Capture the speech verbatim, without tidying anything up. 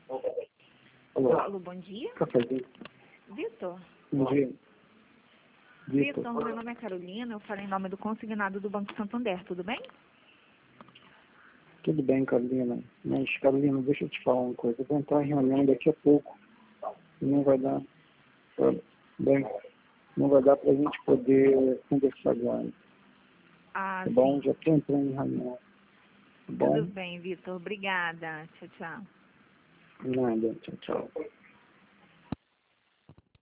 Alô. Alô, bom dia. Cafézinho. Vitor. Bom dia. Vitor, meu nome é Carolina, eu falo em nome do consignado do Banco Santander, tudo bem? Tudo bem, Carolina. Mas, Carolina, deixa eu te falar uma coisa. Eu vou entrar em reunião daqui a pouco. E não vai dar. Tá bem? Não vai dar para a gente poder conversar agora. Ah, Tá bom? sim. Já estou entrando em reunião. Tá bom? Tudo bem, Vitor. Obrigada. Tchau, tchau. Nada. Tchau, tchau.